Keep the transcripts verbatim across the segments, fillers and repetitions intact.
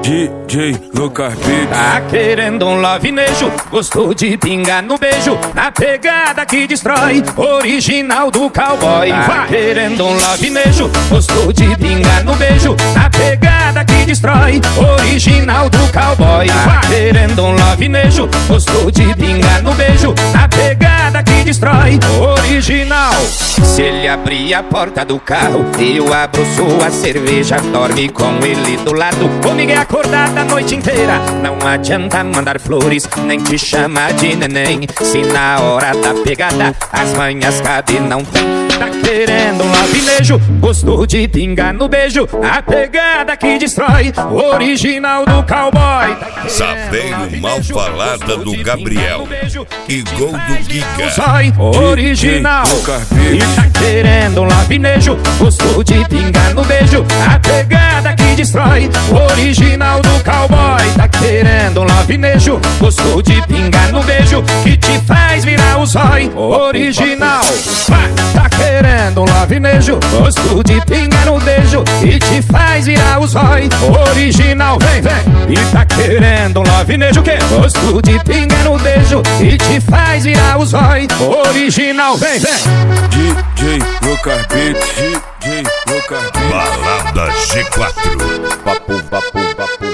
D J Lucas Beats. Tá querendo um lovinejo, gostou de pingar no beijo, na pegada que destrói, original do cowboy. Tá querendo um lovinejo, gostou de pingar no beijo, na pegada que destrói, original do cowboy. Tá querendo um lovinejo, gostou de pingar no beijo, na pegada que destrói, original. Se ele abrir a porta do carro, eu abro sua cerveja, dorme com ele do lado, comigo é acordada a noite inteira. Não adianta mandar flores, nem te chamar de neném, se na hora da pegada as manhas cadê não tem. Tá querendo um lovinejo, gostou de pingar no beijo, a pegada que destrói, original do cowboy. Tá Sabendo mal falada do Gabriel e gol do Giga. Original. E tá querendo um lovinejo, gostou de pingar no beijo, a pegada que destrói, original do cowboy. Tá querendo um lovinejo, gostou de pingar no beijo, que te faz virar o zói, original. Vai, tá querendo um lovinejo, gostou de pingar no beijo, e te faz virar o zói, original. Vem, vem. E tá querendo um lovinejo que gostou de pingar no beijo, e te faz virar o zói, original. Vem, vem. D J Lucas Beats. D J Lucas Beats. Balada G quatro. Vapu, vapu, vapu.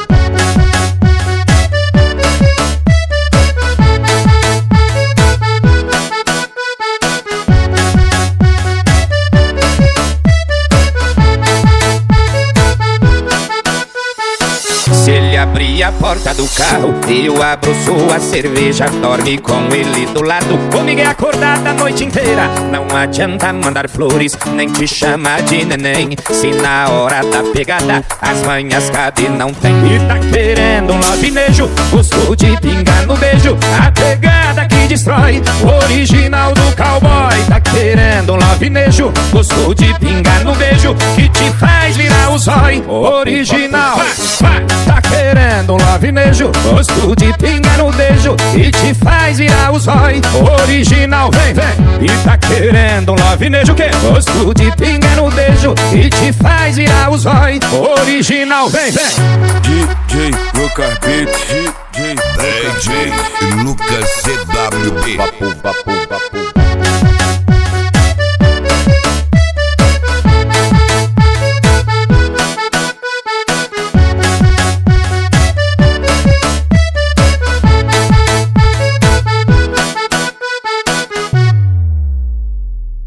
Se ele abrir a porta do carro, eu abro sua cerveja, dorme com ele do lado, comigo é acordada a noite inteira. Não adianta mandar flores, nem te chamar de neném, se na hora da pegada as manhas cadê não tem. E tá querendo um lovinejo, gostou de pingar no beijo, a pegada que destrói, original do cowboy. Tá querendo um lovinejo, gostou de pingar no beijo, que te faz virar o zói, original. Vai, tá querendo um lovinejo, gosto de pingar no beijo, e te faz virar o zói, original. Vem, vem. E tá querendo um lovinejo que gosto de pingar no beijo, e te faz virar o zói, original. Vem, vem. D J Lucas Beats. D J D J Lucas C W B. Vapu, vapu, vapu.